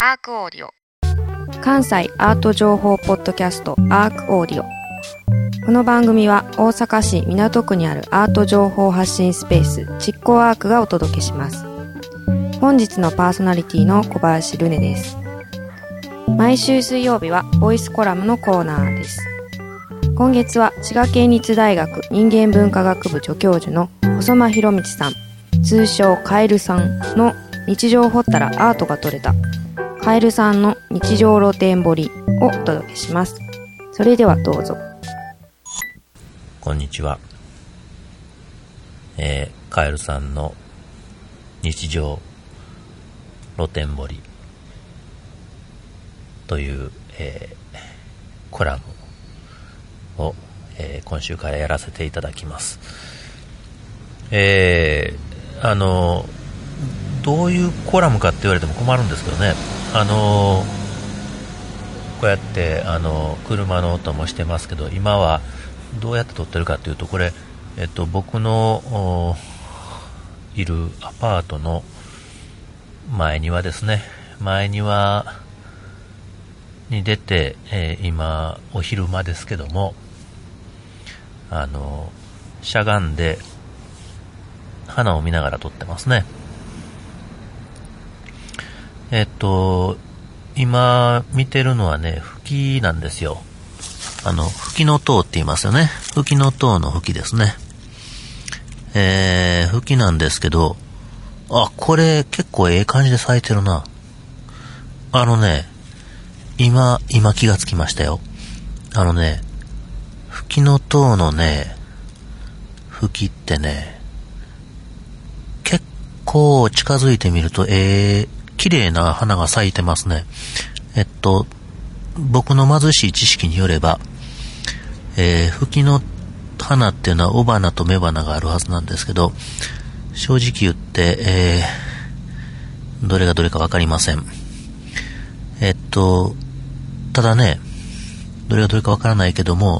アークオーディオ、 関西アート情報ポッドキャストアークオーディオ。この番組は大阪市港区にあるアート情報発信スペース実行アークがお届けします。本日のパーソナリティの小林ルネです。毎週水曜日はボイスコラムのコーナーです。今月は滋賀県立大学人間文化学部助教授の細間博道さん、通称カエルさんの日常を掘ったらアートが撮れたカエルさんの日常露天掘りをお届けします。それではどうぞ。 こんにちは。カエルさんの日常露天掘りという、コラムを、今週からやらせていただきます。どういうコラムかって言われても困るんですけどね、こうやって車の音もしてますけど、今はどうやって撮ってるかというと、これ、僕のいるアパートの前庭ですね。前庭に出て、今お昼間ですけども、しゃがんで花を見ながら撮ってますね。今見てるのはね、吹きなんですよ。吹きの塔って言いますよね。吹きの塔の吹きですね。吹きなんですけど、これ結構ええ感じで咲いてるな。今気がつきましたよ。吹きの塔のね、吹きってね、結構近づいてみると綺麗な花が咲いてますね。僕の貧しい知識によれば、吹きの花っていうのは雄花と雌花があるはずなんですけど、正直言って、どれがどれかわかりません。ただね、どれがどれかわからないけども、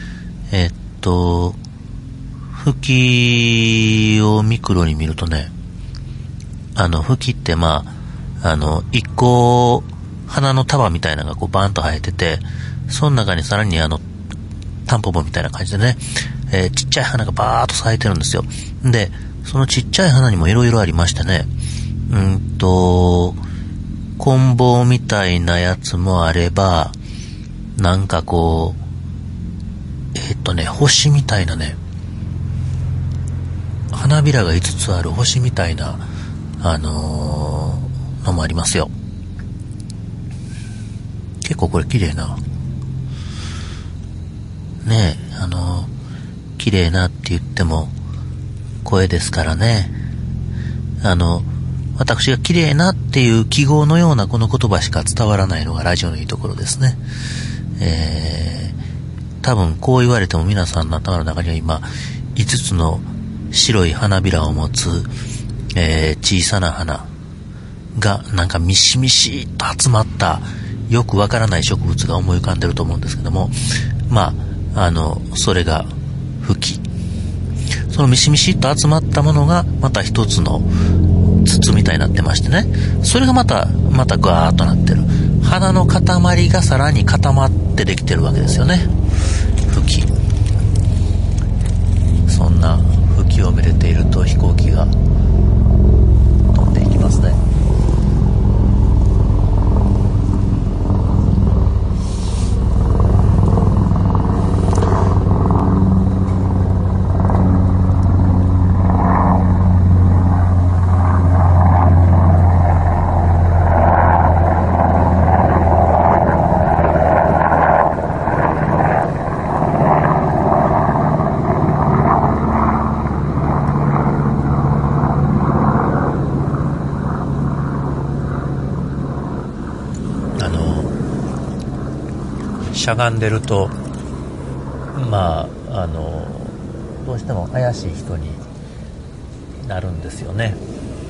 吹きをミクロに見るとね、吹きって一個花の束みたいなのがこうバーンと生えてて、その中にさらにタンポポみたいな感じでね、ちっちゃい花がバーっと咲いてるんですよ。で、そのちっちゃい花にもいろいろありましてね、棍棒みたいなやつもあれば、なんかこう、星みたいなね、花びらが5つある星みたいな、のもありますよ。結構これ綺麗な。ねえ、綺麗なって言っても声ですからね。私が綺麗なっていう記号のようなこの言葉しか伝わらないのがラジオのいいところですね。多分こう言われても皆さんの頭の中には今5つの白い花びらを持つ、小さな花がなんかミシミシと集まったよくわからない植物が思い浮かんでると思うんですけども、それが吹き。そのミシミシと集まったものがまた一つの筒みたいになってましてね、それがまたガーッとなってる。花の塊がさらに固まってできてるわけですよね。吹き。そんな吹きをめでていると飛行機が飛んでいきますね。しゃがんでるとどうしても怪しい人になるんですよね。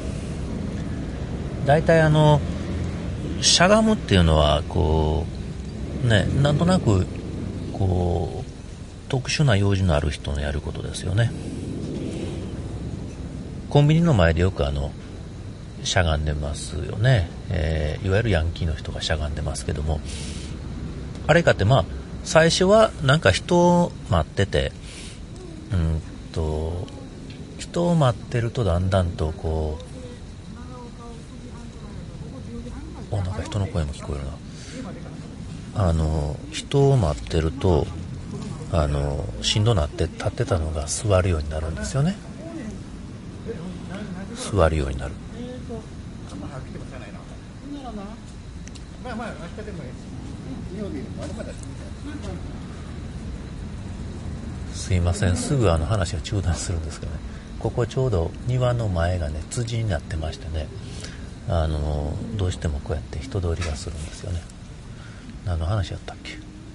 だいたいしゃがむっていうのはこうね、なんとなくこう特殊な用事のある人のやることですよね。コンビニの前でよくしゃがんでますよね。 いわゆるヤンキーの人がしゃがんでますけども、あれかって最初はなんか人を待ってて、人を待ってるとだんだんとこう、なんか人の声も聞こえるな。人を待ってるとしんどなって立ってたのが座るようになるんですよね。座るようになる。すいません、すぐ話が中断するんですけどね、ここちょうど庭の前がね辻になってましてね、どうしてもこうやって人通りがするんですよね。何の話やったっけ。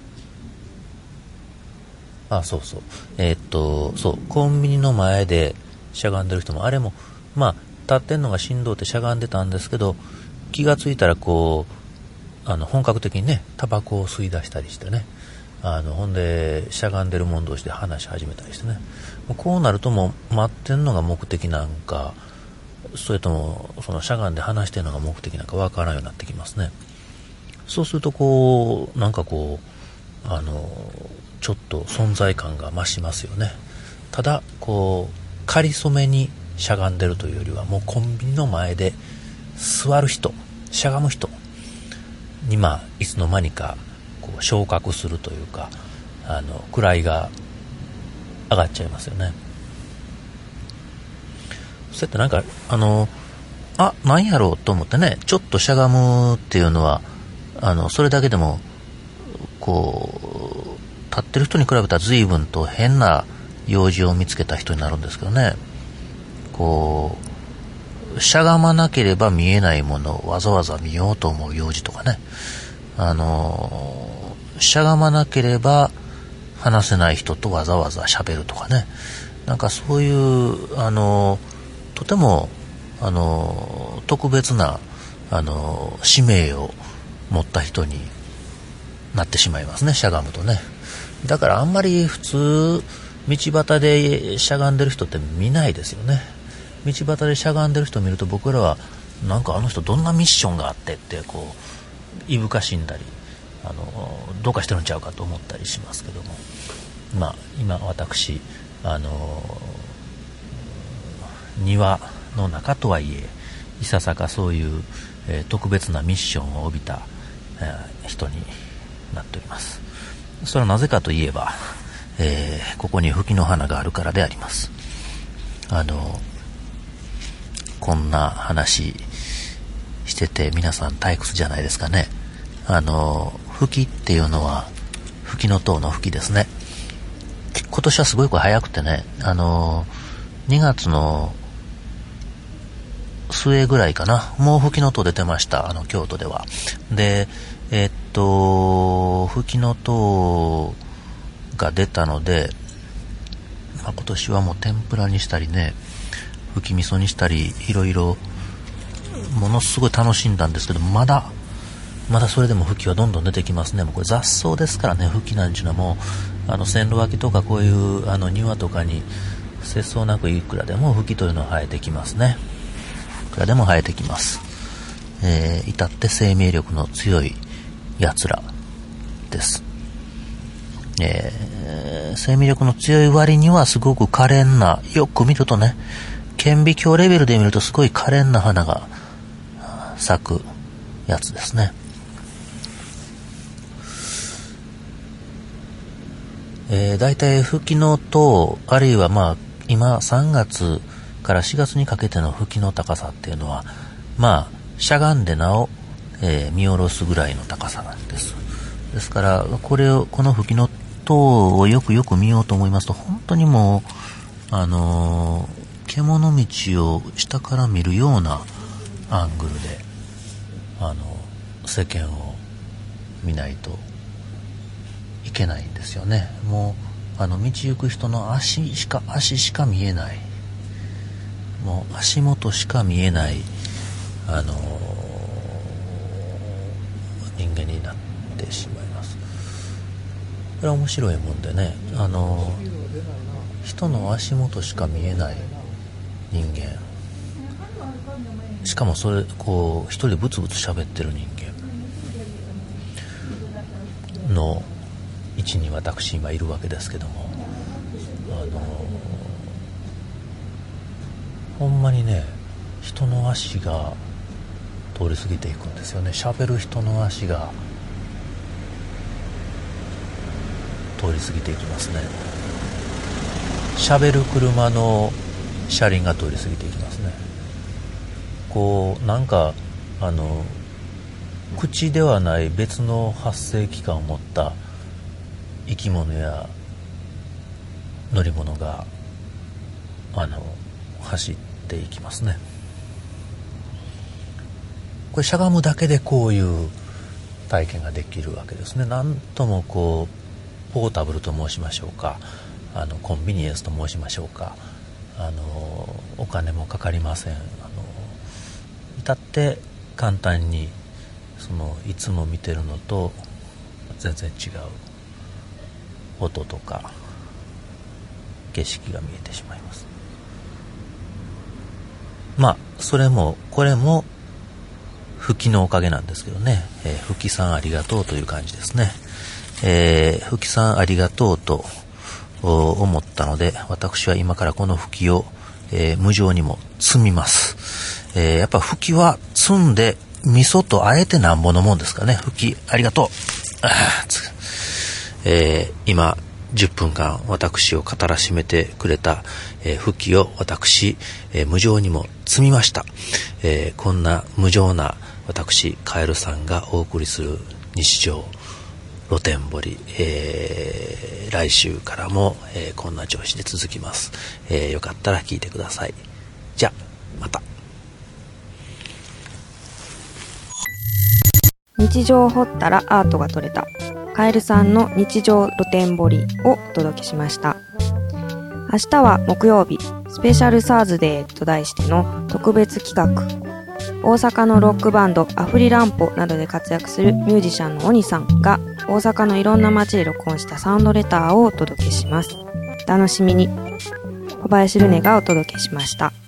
そうコンビニの前でしゃがんでる人も、あれも立ってんのがしんどうってしゃがんでたんですけど、気がついたらこう本格的にねタバコを吸い出したりしてね、ほんでしゃがんでる者同士で話し始めたりしてね、こうなるともう待ってんのが目的なんか、それともそのしゃがんで話してるのが目的なんかわからんようになってきますね。そうするとこうなんかこうちょっと存在感が増しますよね。ただこう仮初めにしゃがんでるというよりは、もうコンビニの前で座る人、しゃがむ人にいつの間にかこう昇格するというか、位が上がっちゃいますよね。そうやってなんかなんやろうと思ってね、ちょっとしゃがむっていうのはそれだけでもこう立ってる人に比べたら随分と変な用事を見つけた人になるんですけどね。こうしゃがまなければ見えないものをわざわざ見ようと思う用事とかね、しゃがまなければ話せない人とわざわざ喋るとかね、なんかそういうとても特別な使命を持った人になってしまいますね、しゃがむとね。だからあんまり普通道端でしゃがんでる人って見ないですよね。道端でしゃがんでる人を見ると、僕らはなんかあの人どんなミッションがあってってこういぶかしんだりどうかしてるんちゃうかと思ったりしますけども、今私庭の中とはいえいささかそういう、特別なミッションを帯びた、人になっております。それはなぜかといえば、ここにフキの花があるからであります。こんな話してて皆さん退屈じゃないですかね。フキっていうのはフキノトウのフキですね。今年はすごい早くてね、2月の末ぐらいかな、もうフキノトウ出てました、京都では。でフキノトウが出たので、今年はもう天ぷらにしたりね、フキ味噌にしたり、いろいろものすごい楽しんだんですけど、まだそれでもフキはどんどん出てきますね。もうこれ雑草ですからね、フキなんていうのはもう線路脇とかこういう庭とかに節操なくいくらでもフキというのは生えてきますね。いくらでも生えてきます。至って生命力の強いやつらです。生命力の強い割にはすごく可憐な、よく見るとね、顕微鏡レベルで見るとすごい可憐な花が咲くやつですね。だいたいフキノトウ、あるいは今3月から4月にかけてのフキの高さっていうのはしゃがんでなお、見下ろすぐらいの高さなんです。ですからこのフキノトウをよく見ようと思いますと、本当にもう獣道を下から見るようなアングルで世間を見ないといけないんですよね。もう道行く人の足しか見えない、もう足元しか見えない人間になってしまいます。これは面白いもんでね、人の足元しか見えない人間、 しかもそれこう一人でブツブツ喋ってる人間の位置に私今いるわけですけども、ほんまにね、人の足が通り過ぎていくんですよね。喋る人の足が通り過ぎていきますね。喋る車の車輪が通り過ぎていきますね。こうなんか口ではない別の発声器官を持った生き物や乗り物が走っていきますね。これしゃがむだけでこういう体験ができるわけですね。なんともこうポータブルと申しましょうか、コンビニエンスと申しましょうか、お金もかかりません。至って簡単にいつも見てるのと全然違う音とか景色が見えてしまいます。まあそれもこれも吹きのおかげなんですけどね、吹きさんありがとうという感じですね。吹きさんありがとうと思ったので、私は今からこの吹きを、無情にも積みます。やっぱ吹きは積んで味噌とあえてなんぼのもんですかね。吹きありがとう。今10分間私を語らしめてくれた、吹きを私、無情にも積みました。こんな無情な私カエルさんがお送りする日常露天掘り、来週からも、こんな調子で続きます。よかったら聞いてください。じゃあまた。 日常を掘ったらアートが撮れた、カエルさんの日常露天掘りをお届けしました。明日は木曜日、スペシャルサーズデーと題しての特別企画、大阪のロックバンドアフリランポなどで活躍するミュージシャンの鬼さんが大阪のいろんな街で録音したサウンドレターをお届けします。楽しみに。小林ルネがお届けしました。